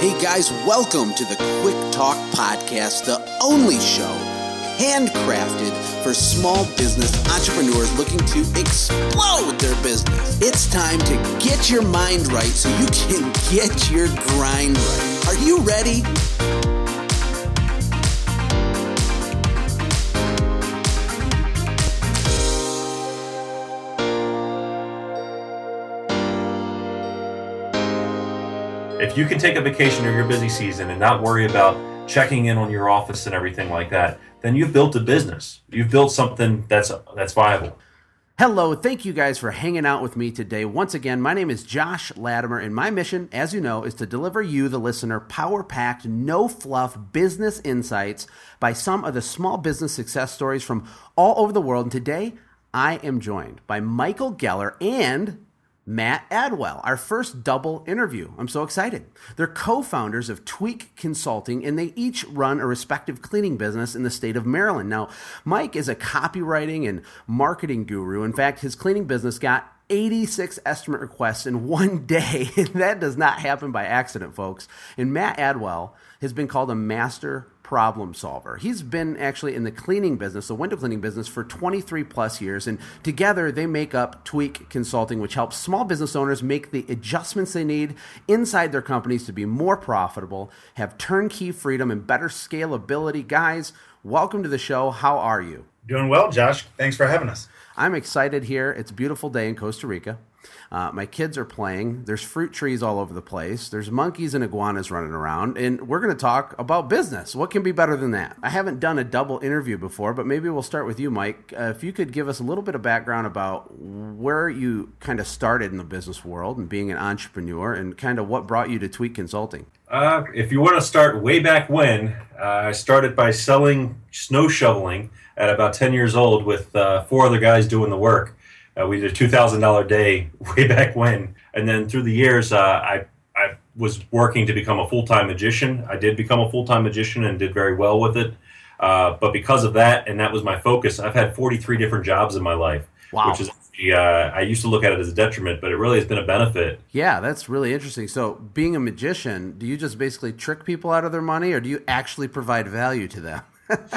Hey guys, welcome to the Quick Talk Podcast, the only show handcrafted for small business entrepreneurs looking to explode their business. It's time to get your mind right so you can get your grind right. Are you ready? If you can take a vacation during your busy season and not worry about checking in on your office and everything like that, then you've built a business. You've built something that's viable. Hello, thank you guys for hanging out with me today. Once again, my name is Josh Latimer, and my mission, as you know, is to deliver you, the listener, power-packed, no-fluff business insights by some of the small business success stories from all over the world. And today, I am joined by Michael Geller and Matt Adwell, our first double interview. I'm so excited. They're co-founders of Tweak Consulting, and they each run a respective cleaning business in the state of Maryland. Now, Mike is a copywriting and marketing guru. In fact, his cleaning business got 86 estimate requests in one day. That does not happen by accident, folks. And Matt Adwell has been called a master problem solver. He's been actually in the cleaning business, the window cleaning business, for 23 plus years. And together they make up Tweak Consulting, which helps small business owners make the adjustments they need inside their companies to be more profitable, have turnkey freedom, and better scalability. Guys, welcome to the show. How are you? Doing well, Josh. Thanks for having us. I'm excited here. It's a beautiful day in Costa Rica. My kids are playing. There's fruit trees all over the place. There's monkeys and iguanas running around. And we're going to talk about business. What can be better than that? I haven't done a double interview before, but maybe we'll start with you, Mike. If you could give us a little bit of background about where you kind of started in the business world and being an entrepreneur and kind of what brought you to Tweak Consulting. If you want to start way back when, I started by selling snow shoveling at about 10 years old with 4 other guys doing the work. We did a $2,000 day way back when. And then through the years, I was working to become a full-time magician. I did become a full-time magician and did very well with it. But because of that, and that was my focus, I've had 43 different jobs in my life. Wow. Which is, I used to look at it as a detriment, but it really has been a benefit. Yeah, that's really interesting. So being a magician, do you just basically trick people out of their money, or do you actually provide value to them?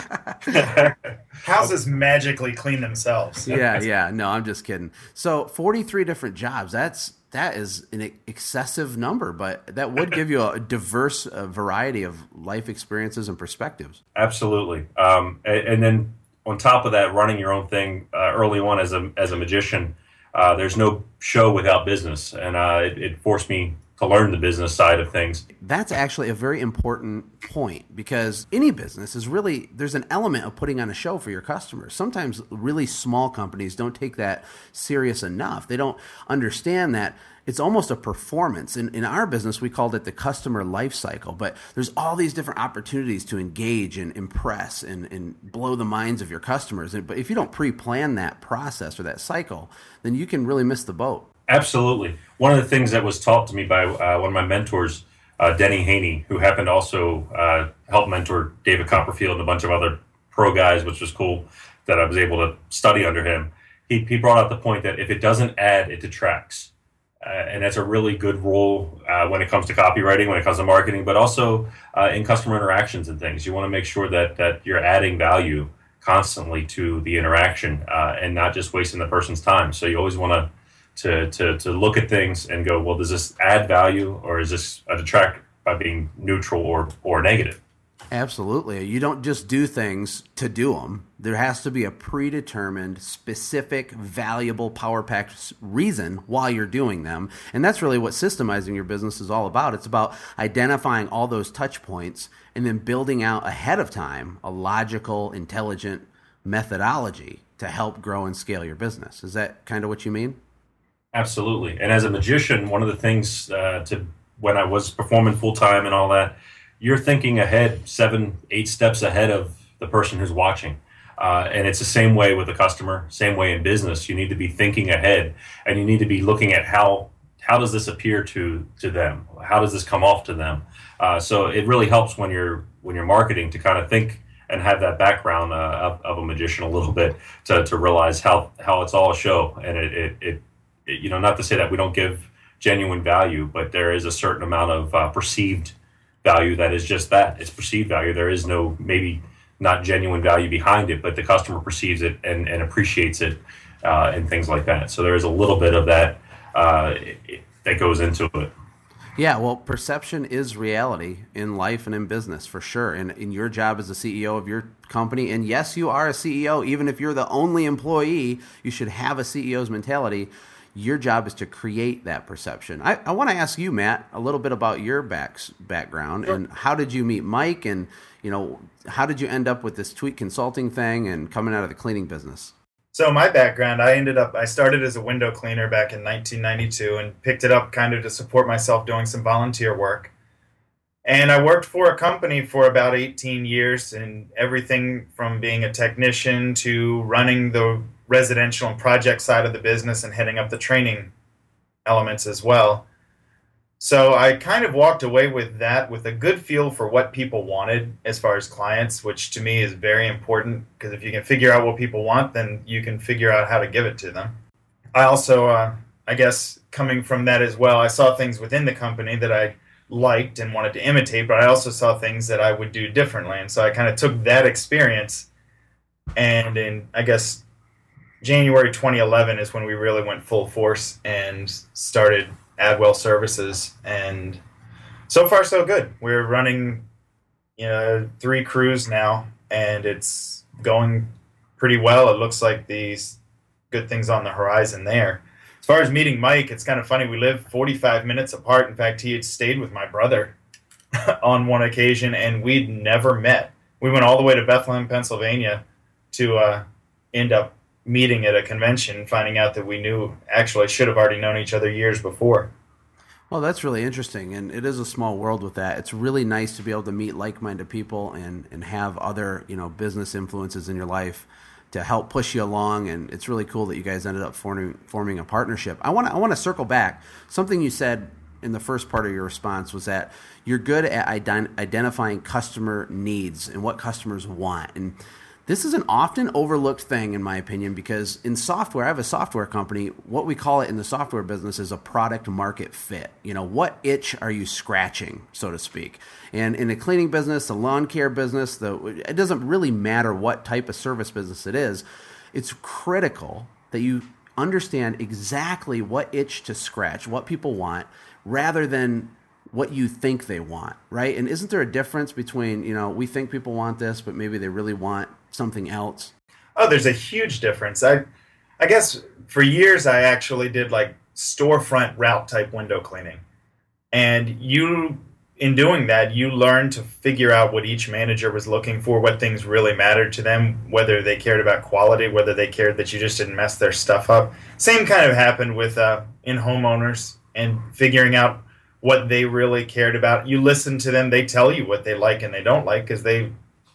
Houses magically clean themselves. Yeah. No, I'm just kidding. So 43 different jobs, that is an excessive number, but that would give you a diverse variety of life experiences and perspectives. Absolutely. And then on top of that, running your own thing early on as a magician, there's no show without business, and it forced me to learn the business side of things. That's actually a very important point, because any business is really, there's an element of putting on a show for your customers. Sometimes really small companies don't take that serious enough. They don't understand that it's almost a performance. In our business, we called it the customer life cycle, but there's all these different opportunities to engage and impress and blow the minds of your customers. But if you don't pre-plan that process or that cycle, then you can really miss the boat. Absolutely. One of the things that was taught to me by one of my mentors, Denny Haney, who happened to also help mentor David Copperfield and a bunch of other pro guys, which was cool that I was able to study under him. He brought out the point that if it doesn't add, it detracts. And that's a really good rule when it comes to copywriting, when it comes to marketing, but also in customer interactions and things. You want to make sure that you're adding value constantly to the interaction and not just wasting the person's time. So you always want to look at things and go, well, does this add value, or is this a detract by being neutral or negative? Absolutely. You don't just do things to do them. There has to be a predetermined, specific, valuable, power-packed reason why you're doing them. And that's really what systemizing your business is all about. It's about identifying all those touch points and then building out ahead of time a logical, intelligent methodology to help grow and scale your business. Is that kind of what you mean? Absolutely. And as a magician, one of the things when I was performing full-time and all that, you're thinking ahead 7-8 steps ahead of the person who's watching. And it's the same way with the customer, same way in business. You need to be thinking ahead, and you need to be looking at how does this appear to them? How does this come off to them? So it really helps when you're marketing to kind of think and have that background of a magician a little bit to realize how it's all a show. And it not to say that we don't give genuine value, but there is a certain amount of perceived value that is just that. It's perceived value. There is no, maybe not genuine value behind it, but the customer perceives it and appreciates it, and things like that. So there is a little bit of that that goes into it. Yeah, well, perception is reality in life and in business, for sure. And in your job as the CEO of your company, and yes, you are a CEO, even if you're the only employee, you should have a CEO's mentality. Your job is to create that perception. I want to ask you, Matt, a little bit about your background. Sure. And how did you meet Mike, and how did you end up with this Tweak Consulting thing and coming out of the cleaning business? So my background, I started as a window cleaner back in 1992 and picked it up kind of to support myself doing some volunteer work. And I worked for a company for about 18 years, and everything from being a technician to running the residential and project side of the business and heading up the training elements as well. So I kind of walked away with that with a good feel for what people wanted as far as clients, which to me is very important, because if you can figure out what people want, then you can figure out how to give it to them. I also, I guess, coming from that as well, I saw things within the company that I liked and wanted to imitate, but I also saw things that I would do differently. And so I kind of took that experience, and in, I guess, January 2011 is when we really went full force and started Adwell Services, and so far so good. We're running 3 crews now, and it's going pretty well. It looks like these good things on the horizon there. As far as meeting Mike, it's kind of funny. We live 45 minutes apart. In fact, he had stayed with my brother on one occasion, and we'd never met. We went all the way to Bethlehem, Pennsylvania to end up meeting at a convention, finding out that we should have already known each other years before. Well, that's really interesting, and it is a small world with that. It's really nice to be able to meet like-minded people and have other business influences in your life to help push you along, and it's really cool that you guys ended up forming a partnership. I want to circle back. Something you said in the first part of your response was that you're good at identifying customer needs and what customers want, and this is an often overlooked thing, in my opinion, because in software, I have a software company. What we call it in the software business is a product market fit. What itch are you scratching, so to speak? And in the cleaning business, the lawn care business, it doesn't really matter what type of service business it is. It's critical that you understand exactly what itch to scratch, what people want, rather than what you think they want, right? And isn't there a difference between, we think people want this, but maybe they really want something else? Oh, there's a huge difference. I guess for years I actually did like storefront route type window cleaning. And in doing that, you learn to figure out what each manager was looking for, what things really mattered to them, whether they cared about quality, whether they cared that you just didn't mess their stuff up. Same kind of happened with in homeowners, and figuring out what they really cared about. You listen to them, they tell you what they like and they don't like, because they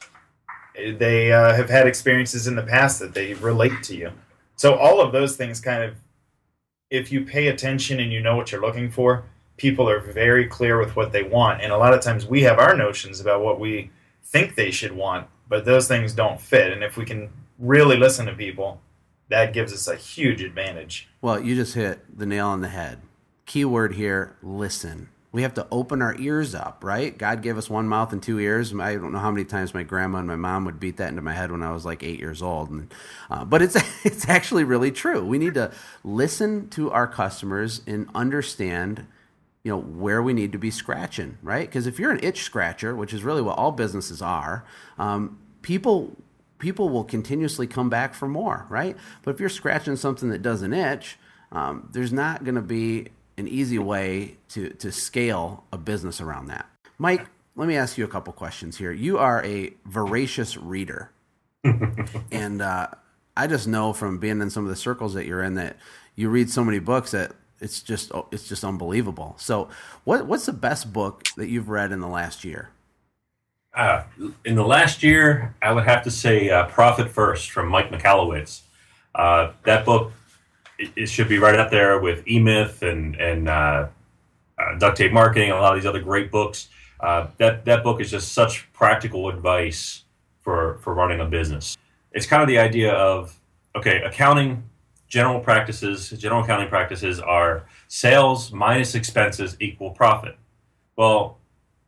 have had experiences in the past that they relate to you. So all of those things kind of, if you pay attention and you know what you're looking for, people are very clear with what they want. And a lot of times we have our notions about what we think they should want, but those things don't fit. And if we can really listen to people, that gives us a huge advantage. Well, you just hit the nail on the head. Keyword here, listen. We have to open our ears up, right? God gave us one mouth and 2 ears. I don't know how many times my grandma and my mom would beat that into my head when I was like 8 years old. But it's actually really true. We need to listen to our customers and understand, where we need to be scratching, right? Because if you're an itch scratcher, which is really what all businesses are, people will continuously come back for more, right? But if you're scratching something that doesn't itch, there's not going to be an easy way to scale a business around that. Mike, let me ask you a couple questions here. You are a voracious reader. And I just know from being in some of the circles that you're in that you read so many books that it's just unbelievable. So what's the best book that you've read in the last year? In the last year, I would have to say Profit First from Mike Michalowicz. That book, it should be right up there with E-Myth and Duct Tape Marketing and a lot of these other great books. That book is just such practical advice for running a business. It's kind of the idea of, general accounting practices are sales minus expenses equal profit. Well,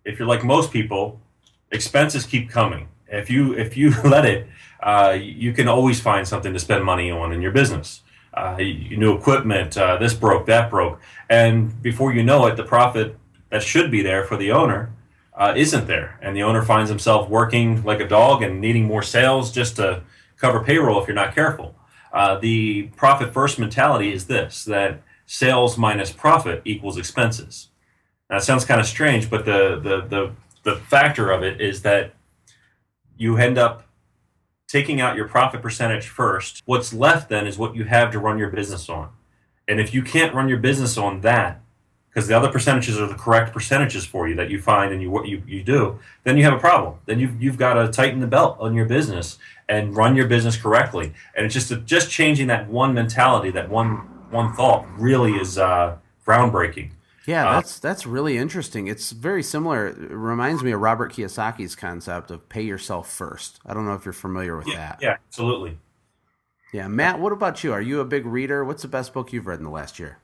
if you're like most people, expenses keep coming. If you let it, you can always find something to spend money on in your business. New equipment, this broke, that broke, and before you know it, the profit that should be there for the owner isn't there, and the owner finds himself working like a dog and needing more sales just to cover payroll if you're not careful. The profit first mentality is this, that sales minus profit equals expenses. Now, it sounds kind of strange, but the factor of it is that you end up taking out your profit percentage first. What's left then is what you have to run your business on. And if you can't run your business on that, because the other percentages are the correct percentages for you that you find and what you do, then you have a problem. Then you've got to tighten the belt on your business and run your business correctly. And it's just changing that one mentality, that one thought really is groundbreaking. Yeah, that's really interesting. It's very similar. It reminds me of Robert Kiyosaki's concept of pay yourself first. I don't know if you're familiar with that. Yeah, absolutely. Yeah, Matt, what about you? Are you a big reader? What's the best book you've read in the last year?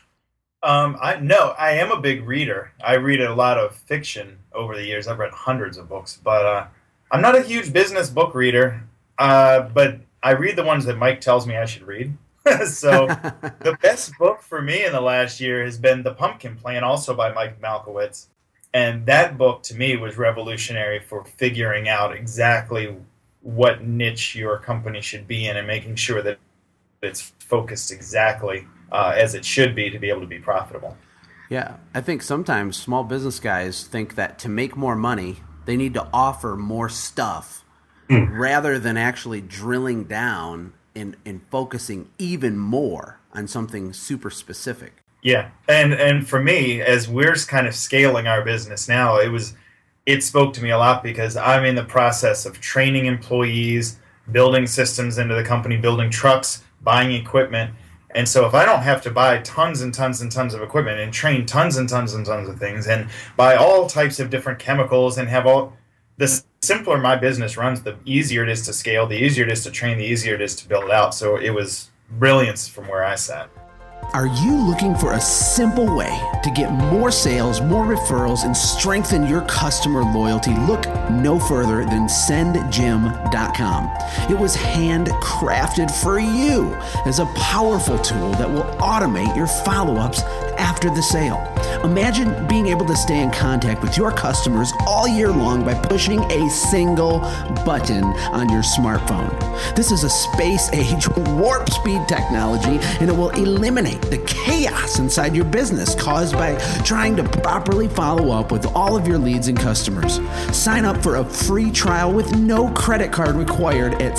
I am a big reader. I read a lot of fiction over the years. I've read hundreds of books, but I'm not a huge business book reader. But I read the ones that Mike tells me I should read. So the best book for me in the last year has been The Pumpkin Plan, also by Mike Malkowitz. And that book to me was revolutionary for figuring out exactly what niche your company should be in and making sure that it's focused exactly as it should be to be able to be profitable. Yeah, I think sometimes small business guys think that to make more money, they need to offer more stuff rather than actually drilling down and focusing even more on something super specific. Yeah, and for me, as we're kind of scaling our business now, it spoke to me a lot because I'm in the process of training employees, building systems into the company, building trucks, buying equipment. And so if I don't have to buy tons and tons and tons of equipment and train tons and tons and tons of things and buy all types of different chemicals and have all, the simpler my business runs, the easier it is to scale, the easier it is to train, the easier it is to build out. So it was brilliance from where I sat. Are you looking for a simple way to get more sales, more referrals, and strengthen your customer loyalty? Look no further than SendJim.com. It was handcrafted for you as a powerful tool that will automate your follow-ups after the sale. Imagine being able to stay in contact with your customers all year long by pushing a single button on your smartphone. This is a space-age warp speed technology, and it will eliminate the chaos inside your business caused by trying to properly follow up with all of your leads and customers. Sign up for a free trial with no credit card required at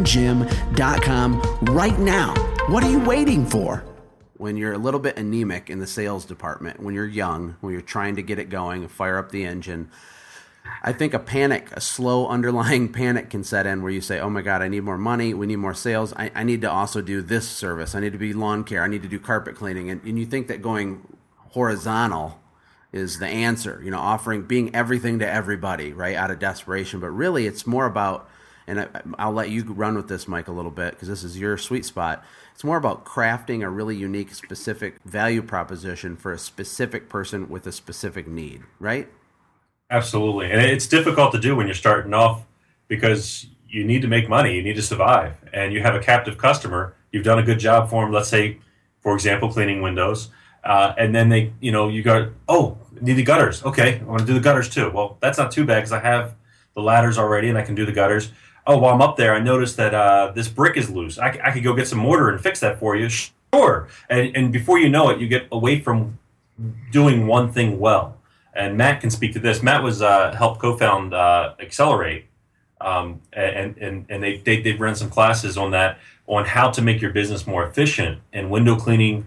SendJim.com right now. What are you waiting for? When you're a little bit anemic in the sales department, when you're young, when you're trying to get it going, fire up the engine, I think a slow underlying panic can set in where you say, oh my God, I need more money. We need more sales. I need to also do this service. I need to be lawn care. I need to do carpet cleaning. And you think that going horizontal is the answer, being everything to everybody, right, out of desperation. But really it's more about, and I'll let you run with this, Mike, a little bit because this is your sweet spot. It's more about crafting a really unique, specific value proposition for a specific person with a specific need, right? Absolutely. And it's difficult to do when you're starting off because you need to make money, you need to survive, and you have a captive customer. You've done a good job for them, let's say, for example, cleaning windows. And then you got, need the gutters. Okay, I want to do the gutters too. Well, that's not too bad because I have the ladders already and I can do the gutters. Oh, while I'm up there, I noticed that this brick is loose. I could go get some mortar and fix that for you. Sure. And before you know it, you get away from doing one thing well. And Matt can speak to this. Matt was helped co-found Accelerate, and they've run some classes on that, on how to make your business more efficient and window cleaning.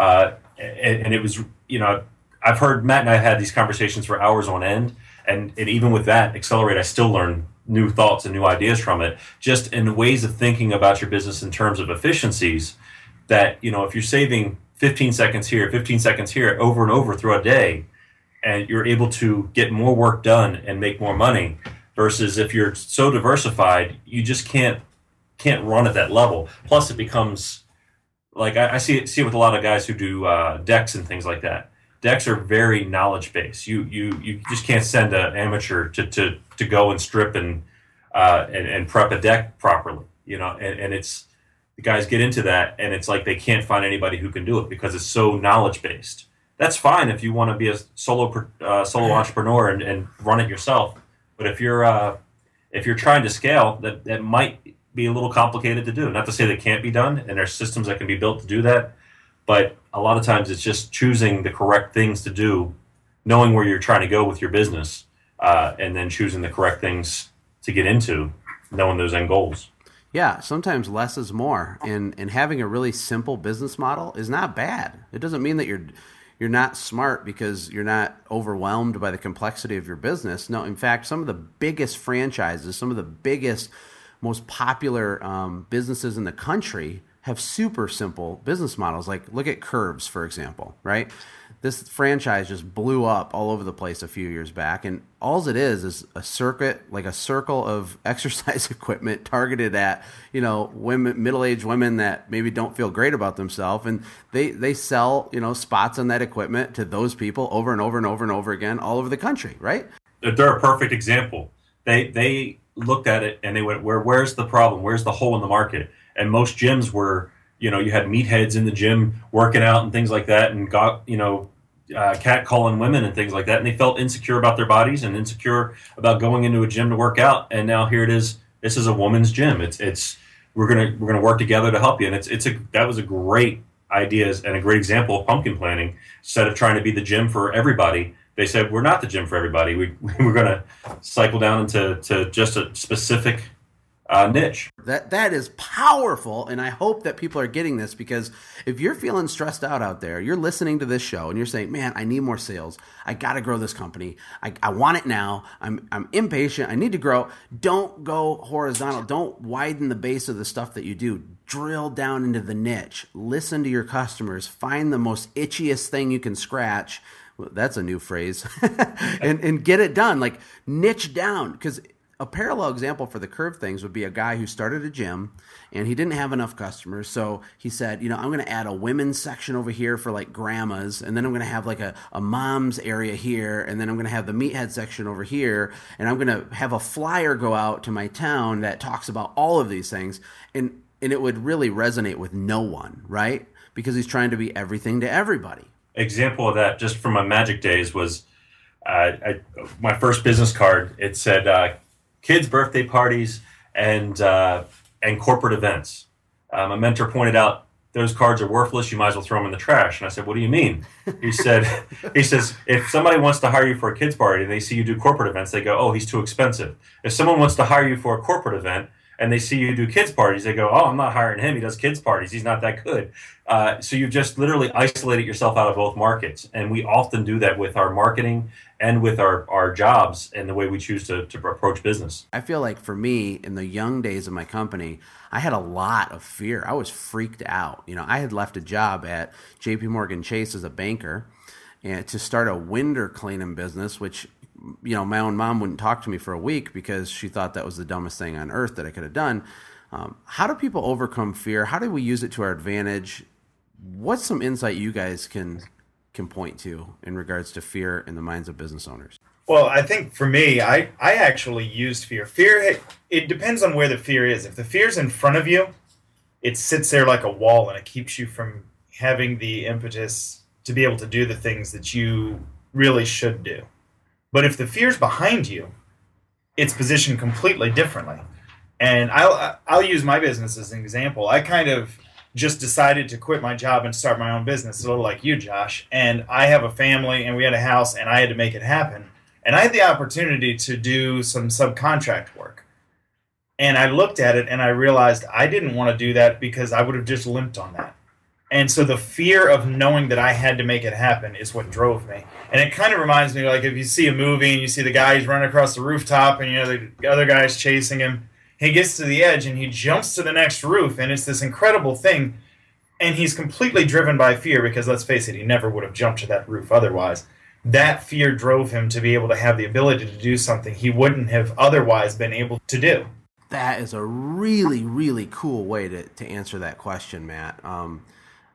And it was, I've heard Matt and I had these conversations for hours on end, and even with that Accelerate, I still learn new thoughts and new ideas from it, just in ways of thinking about your business in terms of efficiencies that, if you're saving 15 seconds here, 15 seconds here over and over throughout a day, and you're able to get more work done and make more money, versus if you're so diversified, you just can't run at that level. Plus it becomes like, I see it with a lot of guys who do decks and things like that. decks are very knowledge based. You just can't send an amateur to go and strip and prep a deck properly, and it's, the guys get into that, and it's like they can't find anybody who can do it because it's so knowledge based. That's fine if you want to be a solo entrepreneur and run it yourself, but if you're trying to scale, that might be a little complicated to do. Not to say that can't be done, and there's systems that can be built to do that, but a lot of times it's just choosing the correct things to do, knowing where you're trying to go with your business, and then choosing the correct things to get into, knowing those end goals. Yeah, sometimes less is more, and having a really simple business model is not bad. It doesn't mean that you're not smart because you're not overwhelmed by the complexity of your business. No, in fact, some of the biggest franchises, some of the biggest, most popular businesses in the country have super simple business models. Like, look at Curves, for example, right? This franchise just blew up all over the place a few years back, and all it is a circuit, like a circle of exercise equipment targeted at, women, middle-aged women that maybe don't feel great about themselves, and they sell, spots on that equipment to those people over and over and over and over again all over the country, right? They're a perfect example. They looked at it and they went, where's the problem? Where's the hole in the market? And most gyms were, you had meatheads in the gym working out and things like that, and got, catcalling women and things like that, and they felt insecure about their bodies and insecure about going into a gym to work out. And now here it is. This is a woman's gym. It's we're gonna work together to help you. And that was a great idea and a great example of pumpkin planting. Instead of trying to be the gym for everybody, they said, we're not the gym for everybody. We're gonna cycle down into just a specific niche. That is powerful, and I hope that people are getting this, because if you're feeling stressed out there, you're listening to this show and you're saying, man, I need more sales. I got to grow this company. I want it now. I'm impatient. I need to grow. Don't go horizontal. Don't widen the base of the stuff that you do. Drill down into the niche. Listen to your customers. Find the most itchiest thing you can scratch. Well, that's a new phrase. and get it done. Like, niche down, because a parallel example for the Curve things would be a guy who started a gym and he didn't have enough customers. So he said, I'm going to add a women's section over here for like grandmas. And then I'm going to have like a mom's area here. And then I'm going to have the meathead section over here. And I'm going to have a flyer go out to my town that talks about all of these things. And it would really resonate with no one, right? Because he's trying to be everything to everybody. Example of that, just from my magic days, was my first business card. It said, kids' birthday parties and corporate events. My mentor pointed out, those cards are worthless. You might as well throw them in the trash. And I said, what do you mean? He says, if somebody wants to hire you for a kids' party and they see you do corporate events, they go, oh, he's too expensive. If someone wants to hire you for a corporate event and they see you do kids' parties, they go, oh, I'm not hiring him. He does kids' parties. He's not that good. So you've just literally isolated yourself out of both markets. And we often do that with our marketing and with our jobs and the way we choose to approach business. I feel like for me, in the young days of my company, I had a lot of fear. I was freaked out. I had left a job at JP Morgan Chase as a banker and to start a window cleaning business, which, my own mom wouldn't talk to me for a week because she thought that was the dumbest thing on earth that I could have done. How do people overcome fear? How do we use it to our advantage? What's some insight you guys can point to in regards to fear in the minds of business owners? Well, I think for me, I actually used fear. Fear, it depends on where the fear is. If the fear's in front of you, it sits there like a wall and it keeps you from having the impetus to be able to do the things that you really should do. But if the fear's behind you, it's positioned completely differently. And I'll use my business as an example. I kind of just decided to quit my job and start my own business, a little like you, Josh. And I have a family, and we had a house, and I had to make it happen. And I had the opportunity to do some subcontract work. And I looked at it, and I realized I didn't want to do that because I would have just limped on that. And so the fear of knowing that I had to make it happen is what drove me. And it kind of reminds me, like if you see a movie and you see the guy who's running across the rooftop and the other guy's chasing him, he gets to the edge and he jumps to the next roof, and it's this incredible thing. And he's completely driven by fear because, let's face it, he never would have jumped to that roof otherwise. That fear drove him to be able to have the ability to do something he wouldn't have otherwise been able to do. That is a really, really cool way to answer that question, Matt.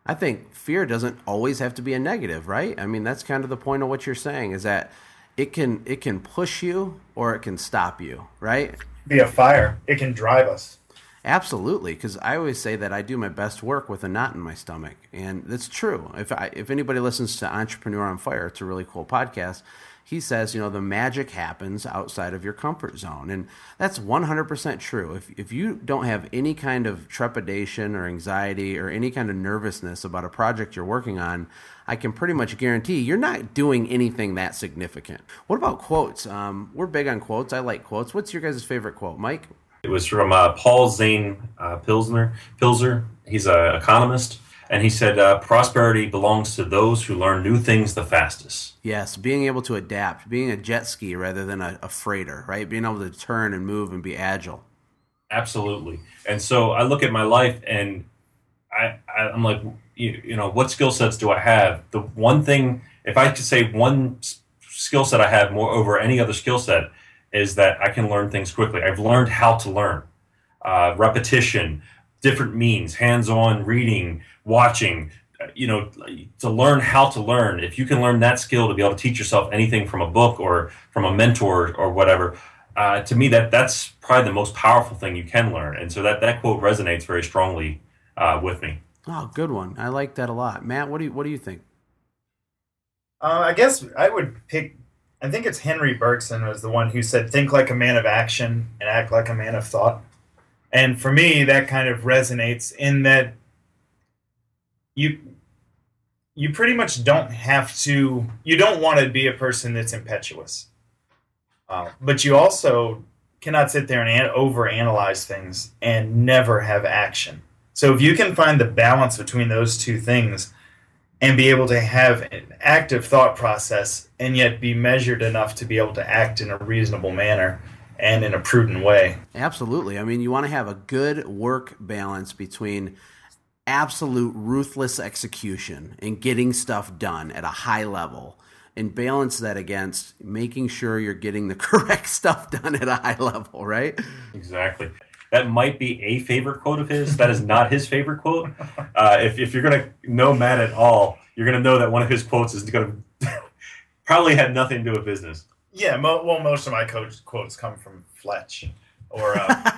I think fear doesn't always have to be a negative, right? I mean, that's kind of the point of what you're saying, is that it can push you or it can stop you, right? Be a fire. It can drive us. Absolutely, because I always say that I do my best work with a knot in my stomach, and that's true. If anybody listens to Entrepreneur on Fire, it's a really cool podcast. He says, the magic happens outside of your comfort zone, and that's 100% true. If you don't have any kind of trepidation or anxiety or any kind of nervousness about a project you're working on, I can pretty much guarantee you're not doing anything that significant. What about quotes? We're big on quotes. I like quotes. What's your guys' favorite quote, Mike? It was from Paul Zane Pilzer. He's an economist, and he said, prosperity belongs to those who learn new things the fastest. Yes, being able to adapt, being a jet ski rather than a freighter, right? Being able to turn and move and be agile. Absolutely. And so I look at my life, and I'm like, what skill sets do I have? The one thing, if I could say one skill set I have more over any other skill set, is that I can learn things quickly. I've learned how to learn. Repetition, different means, hands-on reading, watching, to learn how to learn. If you can learn that skill to be able to teach yourself anything from a book or from a mentor or whatever, to me, that's probably the most powerful thing you can learn. And so that quote resonates very strongly with me. Oh, good one. I like that a lot. Matt, what do you think? I guess I would pick, I think it's Henry Bergson was the one who said, think like a man of action and act like a man of thought. And for me, that kind of resonates in that you pretty much don't want to be a person that's impetuous. But you also cannot sit there and overanalyze things and never have action. So if you can find the balance between those two things and be able to have an active thought process and yet be measured enough to be able to act in a reasonable manner and in a prudent way. Absolutely. I mean, you want to have a good work balance between absolute ruthless execution and getting stuff done at a high level, and balance that against making sure you're getting the correct stuff done at a high level, right? Exactly. That might be a favorite quote of his. That is not his favorite quote. If you're going to know Matt at all, you're going to know that one of his quotes is going to probably had nothing to do with business. Yeah, most of my quotes come from Fletch, or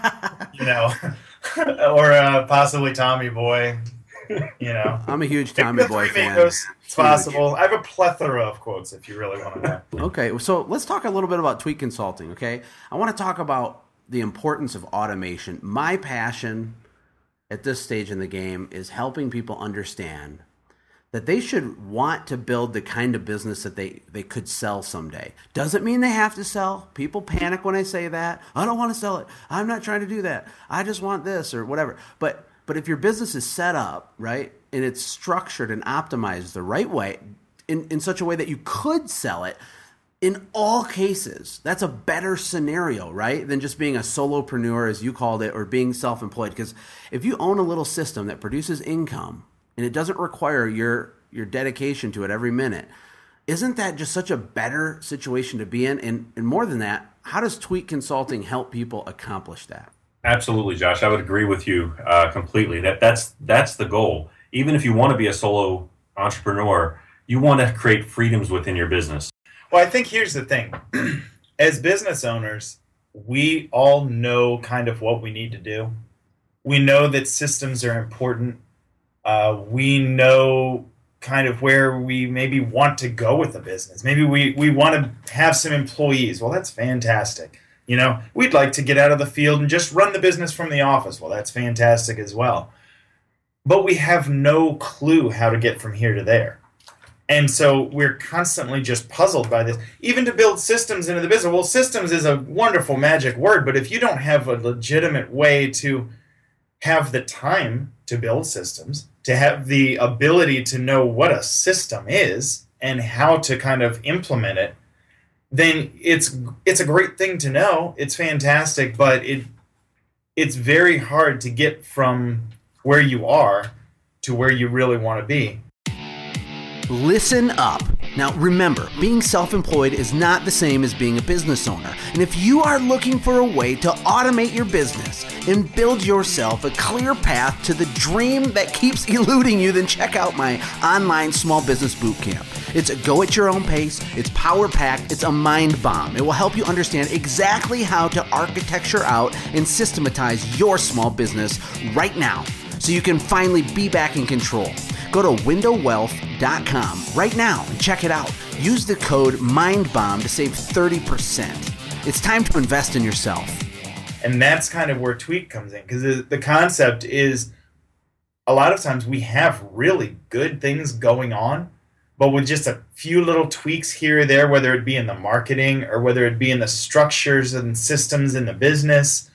or possibly Tommy Boy. I'm a huge Tommy Boy fan. It's possible. I have a plethora of quotes if you really want to know. Okay, so let's talk a little bit about Tweak Consulting. Okay, I want to talk about the importance of automation. My passion at this stage in the game is helping people understand that they should want to build the kind of business that they could sell someday. Doesn't mean they have to sell. People panic when I say that. I don't want to sell it. I'm not trying to do that. I just want this or whatever. But if your business is set up, right, and it's structured and optimized the right way, in such a way that you could sell it, in all cases, that's a better scenario, right, than just being a solopreneur, as you called it, or being self-employed. Because if you own a little system that produces income and it doesn't require your dedication to it every minute, isn't that just such a better situation to be in? And more than that, how does Tweak Consulting help people accomplish that? Absolutely, Josh. I would agree with you completely. That's the goal. Even if you want to be a solo entrepreneur, you want to create freedoms within your business. Well, I think here's the thing. As business owners, we all know kind of what we need to do. We know that systems are important. We know kind of where we maybe want to go with the business. Maybe we want to have some employees. Well, that's fantastic. We'd like to get out of the field and just run the business from the office. Well, that's fantastic as well. But we have no clue how to get from here to there. And so we're constantly just puzzled by this. Even to build systems into the business. Well, systems is a wonderful magic word, but if you don't have a legitimate way to have the time to build systems, to have the ability to know what a system is and how to kind of implement it, then it's a great thing to know. It's fantastic, but it's very hard to get from where you are to where you really want to be. Listen up. Now remember, being self-employed is not the same as being a business owner. And if you are looking for a way to automate your business and build yourself a clear path to the dream that keeps eluding you, then check out my online small business bootcamp. It's a go at your own pace, it's power-packed, it's a mind bomb. It will help you understand exactly how to architecture out and systematize your small business right now so you can finally be back in control. Go to windowwealth.com right now and check it out. Use the code MINDBOMB to save 30%. It's time to invest in yourself. And that's kind of where Tweak comes in, because the concept is a lot of times we have really good things going on, but with just a few little tweaks here or there, whether it be in the marketing or whether it be in the structures and systems in the business,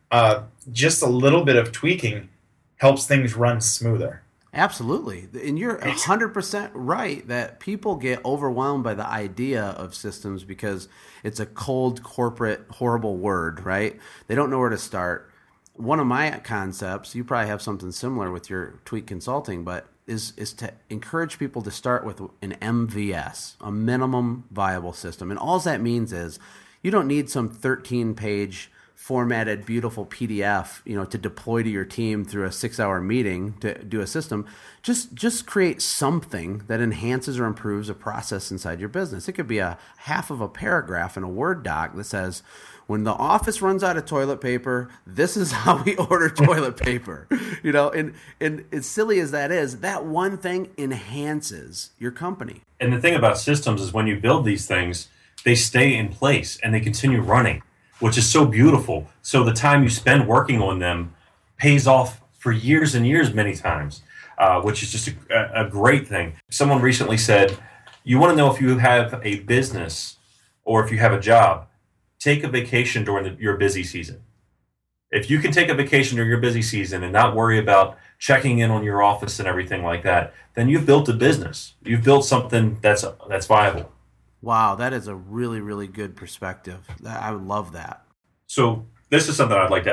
just a little bit of tweaking helps things run smoother. Absolutely. And you're 100% right that people get overwhelmed by the idea of systems because it's a cold, corporate, horrible word, right? They don't know where to start. One of my concepts, you probably have something similar with your Tweak Consulting, but is to encourage people to start with an MVS, a minimum viable system. And all that means is you don't need some 13-page formatted, beautiful PDF, to deploy to your team through a 6-hour meeting to do a system. Just create something that enhances or improves a process inside your business. It could be a half of a paragraph in a Word doc that says, when the office runs out of toilet paper, this is how we order toilet paper. And as silly as that is, that one thing enhances your company. And the thing about systems is when you build these things, they stay in place and they continue running, which is so beautiful. So the time you spend working on them pays off for years and years many times, which is just a great thing. Someone recently said, you want to know if you have a business or if you have a job, take a vacation during your busy season. If you can take a vacation during your busy season and not worry about checking in on your office and everything like that, then you've built a business. You've built something that's viable. Wow, that is a really, really good perspective. I would love that. So this is something I'd like to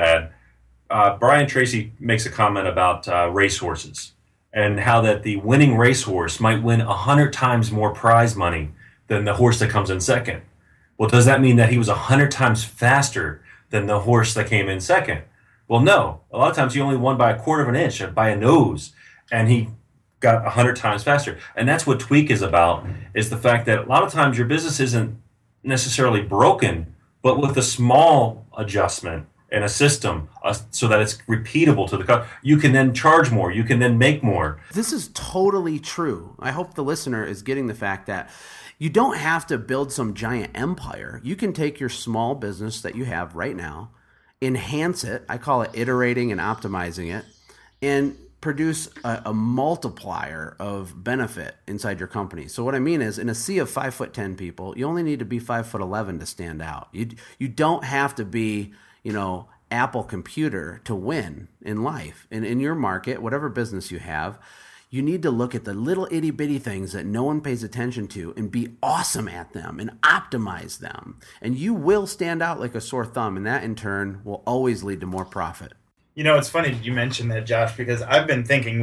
add. Brian Tracy makes a comment about racehorses and how that the winning racehorse might win 100 times more prize money than the horse that comes in second. Well, does that mean that he was 100 times faster than the horse that came in second? Well, no. A lot of times he only won by a quarter of an inch, by a nose, and he got 100 times faster. And that's what Tweak is about, is the fact that a lot of times your business isn't necessarily broken, but with a small adjustment in a system so that it's repeatable to the customer, you can then charge more, you can then make more. This is totally true. I hope the listener is getting the fact that you don't have to build some giant empire. You can take your small business that you have right now, enhance it, I call it iterating and optimizing it, and produce a multiplier of benefit inside your company. So what I mean is, in a sea of 5'10" people, you only need to be 5'11" to stand out. You don't have to be, Apple Computer to win in life. And in your market, whatever business you have, you need to look at the little itty bitty things that no one pays attention to and be awesome at them and optimize them. And you will stand out like a sore thumb, and that in turn will always lead to more profit. It's funny you mentioned that, Josh, because I've been thinking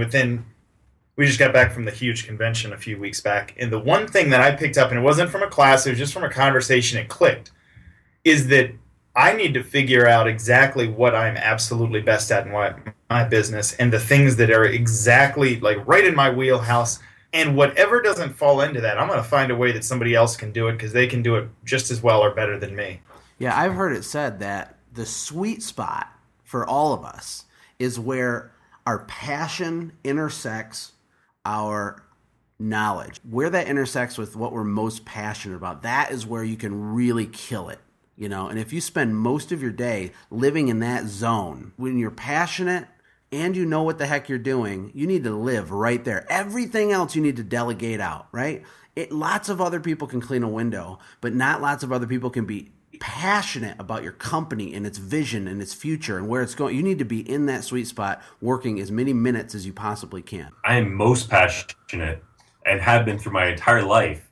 we just got back from the huge convention a few weeks back, and the one thing that I picked up, and it wasn't from a class, it was just from a conversation, it clicked, is that I need to figure out exactly what I'm absolutely best at in my business and the things that are exactly like right in my wheelhouse. And whatever doesn't fall into that, I'm going to find a way that somebody else can do it because they can do it just as well or better than me. Yeah, I've heard it said that the sweet spot for all of us is where our passion intersects our knowledge. Where that intersects with what we're most passionate about, that is where you can really kill it. And if you spend most of your day living in that zone, when you're passionate and you know what the heck you're doing, you need to live right there. Everything else you need to delegate out, right? Lots of other people can clean a window, but not lots of other people can be passionate about your company and its vision and its future and where it's going. You need to be in that sweet spot working as many minutes as you possibly can. I am most passionate and have been through my entire life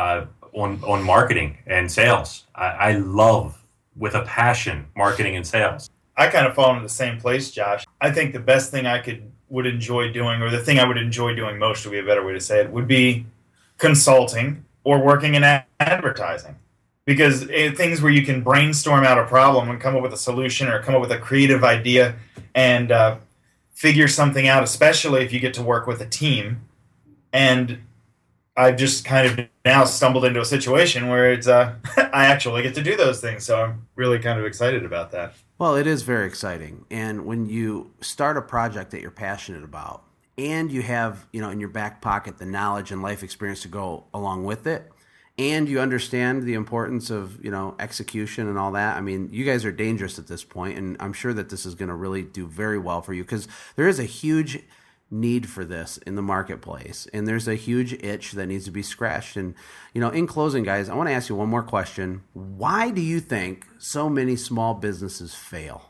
on marketing and sales. I love, with a passion, marketing and sales. I kind of fall into the same place, Josh. I think the best thing would enjoy doing, or the thing I would enjoy doing most, would be a better way to say it, would be consulting or working in advertising. Because things where you can brainstorm out a problem and come up with a solution or come up with a creative idea and figure something out, especially if you get to work with a team. And I've just kind of now stumbled into a situation where it's I actually get to do those things. So I'm really kind of excited about that. Well, it is very exciting. And when you start a project that you're passionate about and you have, in your back pocket the knowledge and life experience to go along with it, and you understand the importance of, execution and all that. I mean, you guys are dangerous at this point, and I'm sure that this is going to really do very well for you because there is a huge need for this in the marketplace, and there's a huge itch that needs to be scratched. And, in closing, guys, I want to ask you one more question. Why do you think so many small businesses fail?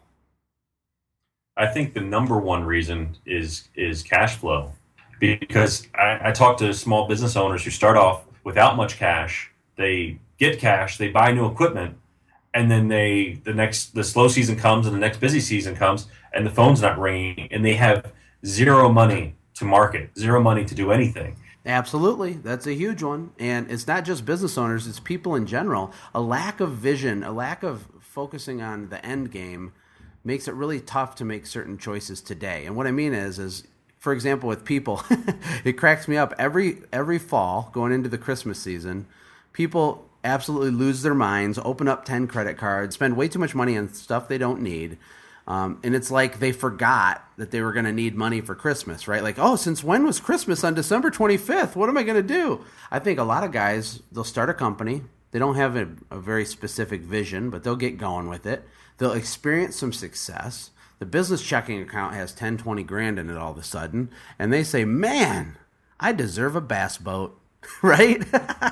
I think the number one reason is cash flow, because I talk to small business owners who start off without much cash. They get cash, they buy new equipment, and then the slow season comes and the next busy season comes and the phone's not ringing and they have zero money to market, zero money to do anything. Absolutely. That's a huge one. And it's not just business owners, it's people in general. A lack of vision, a lack of focusing on the end game makes it really tough to make certain choices today. And what I mean is for example, with people, it cracks me up. Every fall, going into the Christmas season, people absolutely lose their minds, open up 10 credit cards, spend way too much money on stuff they don't need. And it's like they forgot that they were going to need money for Christmas, right? Like, oh, since when was Christmas on December 25th? What am I going to do? I think a lot of guys, they'll start a company. They don't have a very specific vision, but they'll get going with it. They'll experience some success. The business checking account has 10, 20 grand in it all of a sudden, and they say, man, I deserve a bass boat, right?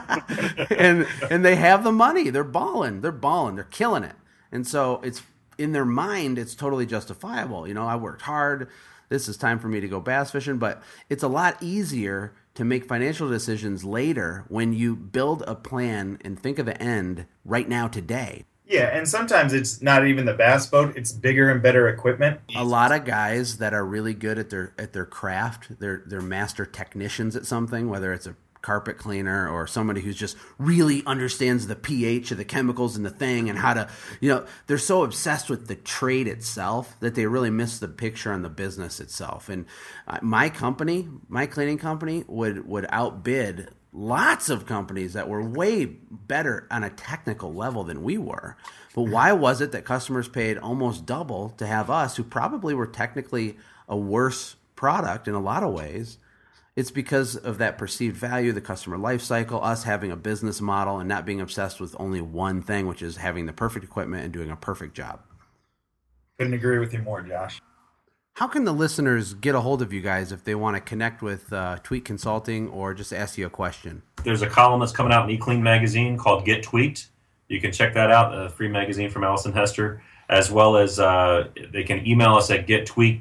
and they have the money. They're balling. They're killing it. And so it's in their mind, it's totally justifiable. I worked hard. This is time for me to go bass fishing. But it's a lot easier to make financial decisions later when you build a plan and think of the end right now today. Yeah, and sometimes it's not even the bass boat, it's bigger and better equipment. A lot of guys that are really good at their craft, they're master technicians at something, whether it's a carpet cleaner or somebody who's just really understands the pH of the chemicals in the thing and how to, they're so obsessed with the trade itself that they really miss the picture on the business itself. And my cleaning company would outbid lots of companies that were way better on a technical level than we were. But why was it that customers paid almost double to have us, who probably were technically a worse product in a lot of ways? It's because of that perceived value, the customer life cycle, us having a business model and not being obsessed with only one thing, which is having the perfect equipment and doing a perfect job. Couldn't agree with you more, Josh. How can the listeners get a hold of you guys if they want to connect with Tweaked Consulting or just ask you a question? There's a column that's coming out in eClean magazine called Get Tweaked. You can check that out, a free magazine from Allison Hester, as well as they can email us at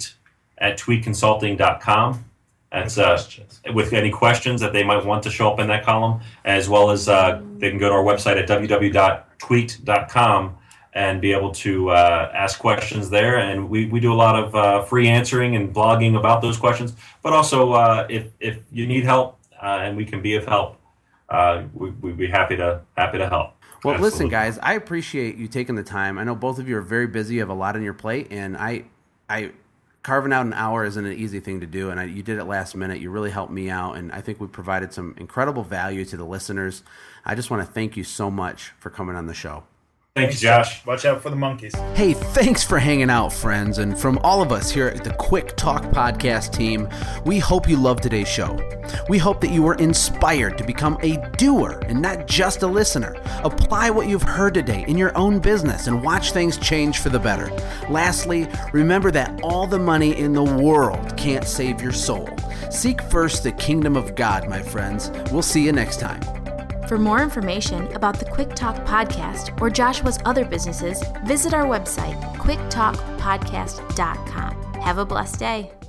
gettweaked@tweakedconsulting.com. That's with any questions that they might want to show up in that column, as well as they can go to our website at www.tweaked.com and be able to ask questions there. And we do a lot of free answering and blogging about those questions. But also, if you need help and we can be of help, we'd be happy to help. Well, Absolutely. Listen, guys, I appreciate you taking the time. I know both of you are very busy, you have a lot on your plate, and I carving out an hour isn't an easy thing to do, and you did it last minute. You really helped me out, and I think we provided some incredible value to the listeners. I just want to thank you so much for coming on the show. Thanks, Josh. Watch out for the monkeys. Hey, thanks for hanging out, friends. And from all of us here at the Quick Talk Podcast team, we hope you loved today's show. We hope that you were inspired to become a doer and not just a listener. Apply what you've heard today in your own business and watch things change for the better. Lastly, remember that all the money in the world can't save your soul. Seek first the kingdom of God, my friends. We'll see you next time. For more information about the Quick Talk Podcast or Joshua's other businesses, visit our website, quicktalkpodcast.com. Have a blessed day.